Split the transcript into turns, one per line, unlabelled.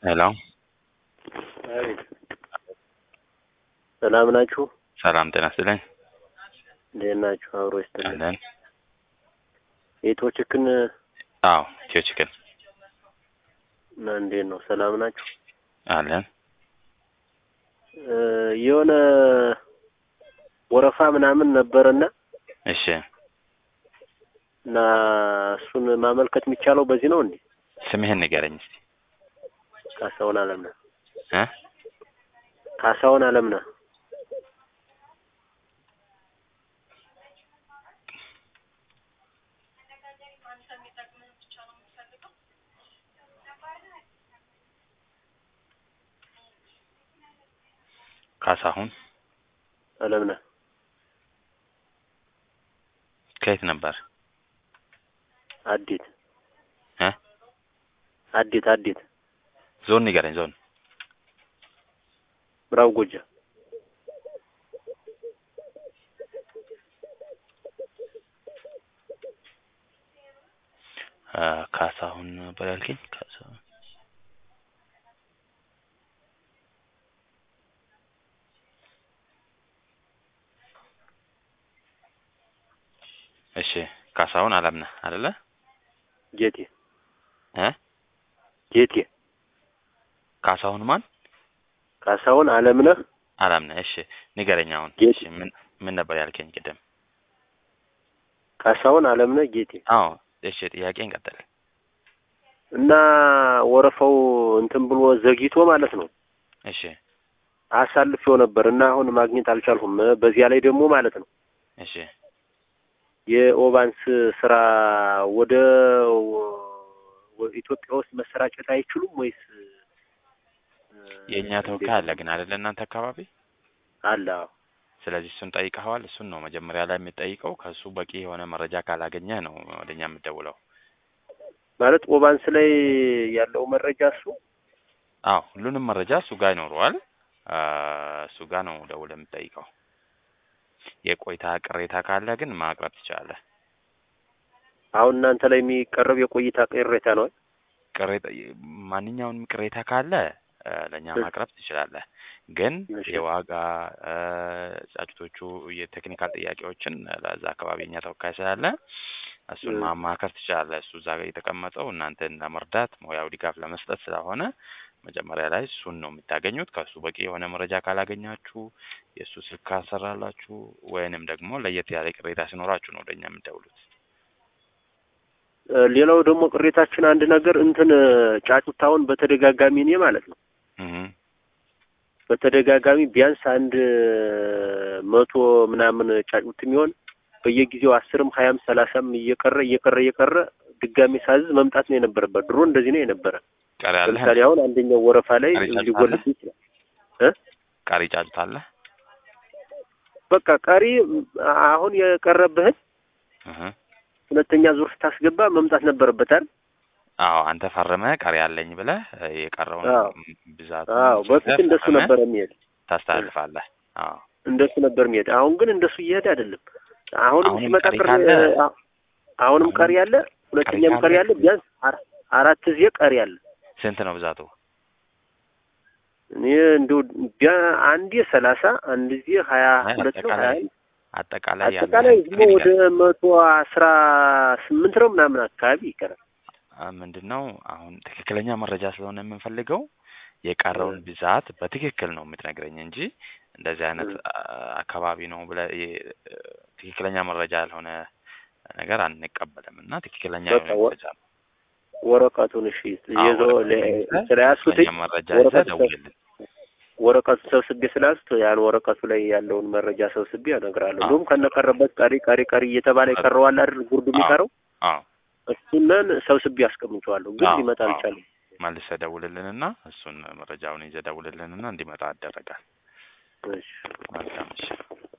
ሄሎ
አይ ሰላም ናችሁ?
ሰላም ጤና ይስጥልኝ።
እንዴት ናችሁ? አብሮ ይስጥልኝ።
አለን።
ኢትዮ ቺክን
አዎ ኢትዮ ቺክን
እና እንዴት ነው? ሰላም ናችሁ?
አለን።
የሆነ ወረፋ ምናምን ነበርና
እሺ
እና እሱን ማመልከት የሚቻለው በዚህ ነው እንዴ?
ስምህን ንገረኝ እስቲ።
ካሳሁን አለምነህ።
እ
ካሳሁን አለምነህ።
ካሳሁን
አለምነህ
ከየት ነበር?
አዲት
እ
አዲት
ዞን ንገረኝ። ዞን
ምዕራብ ጎጃም።
ካሳሁን ነበር ያልከኝ? ካሳሁን እሺ ካሳሁን አለምነህ አይደለ?
ጌቴ
እ
ጌቴ
ካሳሁን ማን?
ካሳሁን አለምነህ።
አለምነህ። እሺ ንገረኝ አሁን።
ጌቴ።
እሺ ምን ነበር ያልከኝ ቅድም?
ካሳሁን አለምነህ ጌቴ።
አዎ እሺ ጥያቄን ቀጥል።
እና ወረፋው እንትን ብሎ ዘግይቶ ማለት ነው።
እሺ
አሳልፌው ነበር እና አሁን ማግኘት አልቻልኩም። በዚያ ላይ ደግሞ ማለት ነው
እሺ
የኦባንስ ስራ ወደ ኢትዮጵያ ውስጥ መሰራጨት አይችሉም ወይስ?
የኛ ተወካይ አለ ግን አይደለ እናንተ አካባቢ?
አለ።
ስለዚህ እሱን ጠይቀዋል? እሱን ነው መጀመሪያ ላይ የምትጠይቀው። ከሱ በቂ የሆነ መረጃ ካላገኘህ ነው ወደኛ የምትደውለው።
ማለት ኦባንስ ላይ ያለው መረጃ እሱ?
አዎ ሁሉንም መረጃ እሱ ጋር ይኖረዋል። እሱ ጋር ነው ደውለህ የምትጠይቀው። የቆይታ ቅሬታ ካለ ግን ማቅረብ ትችላለህ።
አሁን እናንተ ላይ የሚቀርብ የቆይታ ቅሬታ ነው?
ቅሬታ ማንኛውንም ቅሬታ ካለ ለኛ ማቅረብ ትችላለህ። ግን የዋጋ ጫጭቶቹ የቴክኒካል ጥያቄዎችን ለዛ አካባቢ እኛ ተወካይ ስላለ እሱን ማማከር ትችላለህ። እሱ እዛ ጋር የተቀመጠው እናንተን ለመርዳት ሙያዊ ድጋፍ ለመስጠት ስለሆነ መጀመሪያ ላይ እሱን ነው የምታገኙት። ከሱ በቂ የሆነ መረጃ ካላገኛችሁ የእሱ ስልክ ካሰራላችሁ ወይንም ደግሞ ለየት ያለ ቅሬታ ሲኖራችሁ ነው ወደኛ የምትደውሉት።
ሌላው ደግሞ ቅሬታችን አንድ ነገር እንትን ጫጩታውን በተደጋጋሚ እኔ ማለት ነው በተደጋጋሚ ቢያንስ 100 ምናምን ጫጩት የሚሆን በየጊዜው 10ም 20ም 30ም እየቀረ ድጋሚ ሳዝ መምጣት ነው የነበረበት። ድሮ እንደዚህ ነው የነበረ። ለምሳሌ አሁን አንደኛው ወረፋ ላይ ሊጎልብ ይችላል።
ቀሪ ጫጩት አለ።
በቃ ቀሪ አሁን የቀረብህን ሁለተኛ ዙር ስታስገባ መምጣት ነበረበት አይደል?
አዎ አንተ ፈርመህ ቀሪ አለኝ ብለህ የቀረውን ብዛት
በፊት እንደሱ ነበር የሚሄድ።
ታስተላልፋለህ። አዎ
እንደሱ ነበር የሚሄድ። አሁን ግን እንደሱ እየሄደ አይደለም። አሁንም ሲመጣ አሁንም ቀሪ አለ፣ ሁለተኛም ቀሪ አለ። ቢያንስ 4 ጊዜ ቀሪ አለ።
ስንት ነው ብዛቱ?
እኔ እንደው አንዴ 30 አንድ ጊዜ 22 ነው።
አጠቃላይ
ወደ 118 ነው ምናምን አካባቢ ይቀራል።
ምንድነው አሁን ትክክለኛ መረጃ ስለሆነ የምንፈልገው የቀረውን ብዛት በትክክል ነው የምትነግረኝ እንጂ እንደዚህ አይነት አካባቢ ነው ብለህ ትክክለኛ መረጃ ያልሆነ ነገር አንቀበልም። እና ትክክለኛ መረጃ ነው።
ወረቀቱን እሺ ይዞ ለስራያሱት
መረጃ ይዘህ ደውልልን።
ወረቀቱ ሰብስቤ ስላስቶ ያን ወረቀቱ ላይ ያለውን መረጃ ሰብስቤ እነግራለሁ። ሁሉም ከነቀረበት ቀሪ እየተባለ ይቀርዋል አይደል? ጉርዱ የሚቀረው እሱንን ሰብስቤ አስቀምጬዋለሁ። ግን ሊመጣ አልቻለም።
መልሰህ ደውልልንና እሱን መረጃውን ይዘህ ደውልልንና እንዲመጣ ያደርጋል።
እሺ
መልካም እሺ።